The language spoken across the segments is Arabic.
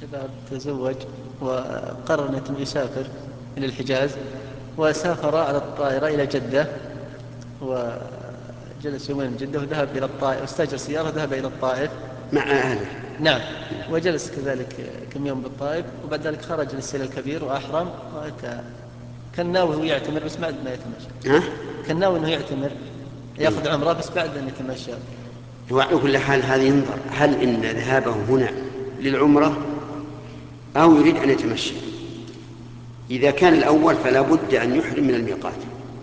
شباب تزوج وقرر أن يسافر إلى الحجاز، وسافر على الطائرة إلى جدة، وجلس يومين في جدة وذهب إلى الطائف، واستأجر سيارة وذهب إلى الطائف مع أهله. نعم. وجلس كذلك كم يوم بالطائف، وبعد ذلك خرج للسيل الكبير وأحرم، كان ناوي هو يعتمر بس بعد ما يتمشى. ها؟ كان ناوي أنه يعتمر يأخذ عمره بس بعد أن يتمشى. وعلى كل حال هذه ينظر هل إن ذهابه هنا للعمرة أو يريد أن يتمشى. إذا كان الأول فلا بد أن يحرم من الميقات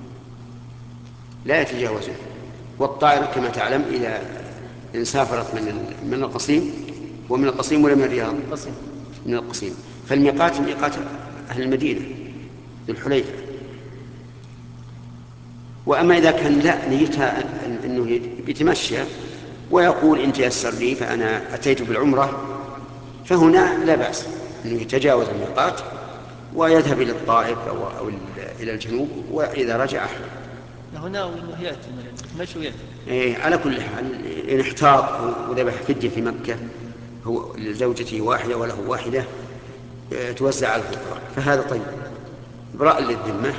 لا يتجاوزه. والطائرة كما تعلم إذا إن سافرت من القصيم، ومن القصيم ولا من الرياض؟ قصير. من القصيم، فالميقات ميقات أهل المدينة ذو الحليفة. وأما إذا كان لا نيتها أنه يتمشى ويقول إن تيسر لي فأنا أتيت بالعمرة، فهنا لا بأس أنه يتجاوز الميقات ويذهب إلى الطائف أو إلى الجنوب، وإذا رجع أحرم. هنا ناوي أنه يعتمر، مش ويعتمر. إيه، على كل حال إن احتاط وذبح فدية في مكة هو لزوجته واحدة وله واحدة توزع على الفقراء فهذا طيب إبراء للذمة.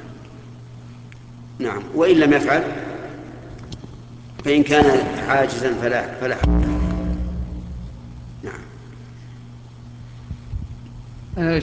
نعم. وإن لم يفعل فإن كان عاجزا فلا حرج. نعم.